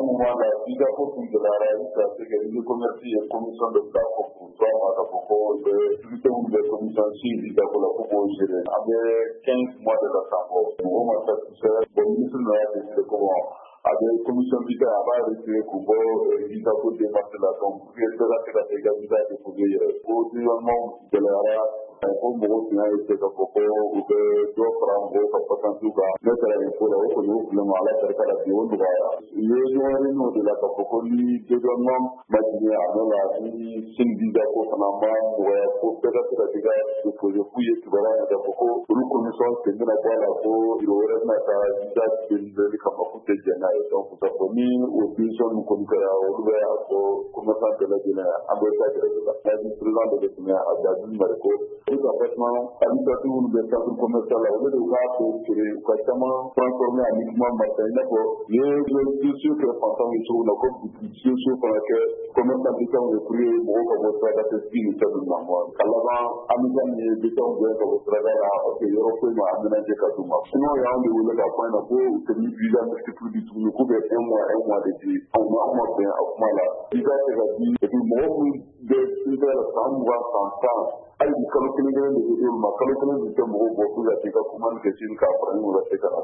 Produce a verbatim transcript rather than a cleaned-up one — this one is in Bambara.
moment là, il y a beaucoup de la réalité, c'est que les commerces et les commissions de la pour toi, à la Coco, les commissions civiles, pour la Coco, avec quinze mois de la Sabo. Au moins, ça, c'est le ministre de la République. Avec commission vita a b'a retiré k'u bɔ visa ko démarche la donc pour que cela se ka se ka visa déposer yɛrɛ ko gouvernement gɛlɛyara ko mɔgɔw tun y'a essayer k'a fɔ ko u bɛ dɔ fara mɔgɔw ka patente kan ne taara nin ko la o kɔni o filɛ ma ala barika la bi o nɔgɔyara u ye ɲɔgɔn n'o de la k'a fɔ ko ni gouvernement ma jigin a nɔ la ni sin visa ko fana ma nɔgɔya ko bɛɛ ka se ka se ka déposer f'u ye kibaruya ye k'a fɔ ko olu commission sen bɛna bɔ a la ko bureau wɛrɛ bɛna taa visa délivrer kama k'u tɛ jɛn n'a ye donc ça fait ni o décision min kɔni kɛra olu bɛ a fɔ commerçant bɛɛ lajɛlen an bɛ taa gɛrɛ la ni président de tun bɛ Abdulaziz Mariko tout à fait administratif minnu bɛ centre commercial la olu de k'a ko feere u ka caman transformé en uniquement marchand i n'a fɔ u ye dossier kɛ fantan ye cogo min na ko dossier fana kɛ commerçant bitɔnw ye pour que mɔgɔw ka bɔ sirada fɛ si ni fɛn ninnu na ka laban amical ni bitɔnw bɛɛ ka bɔ sirada la parce que yɔrɔ foyi ma aménagé ka d'u ma sinon y'anw de wele k'a fɔ an ɲɛna ko u tɛ ni visa multiple du tuguni k'u bɛ un mois un mois de di anw ma anw ma bɛn a kuma la visa tɛ ka di et puis mɔgɔ minnu bɛ visa la san mugan san tan hali bi kalo kelen kelen de bɛ d'olu ma kalo kelen de tɛ mɔgɔw bɔ pour ka se ka commande kɛ sini k'a fara ɲɔgɔn ka se ka na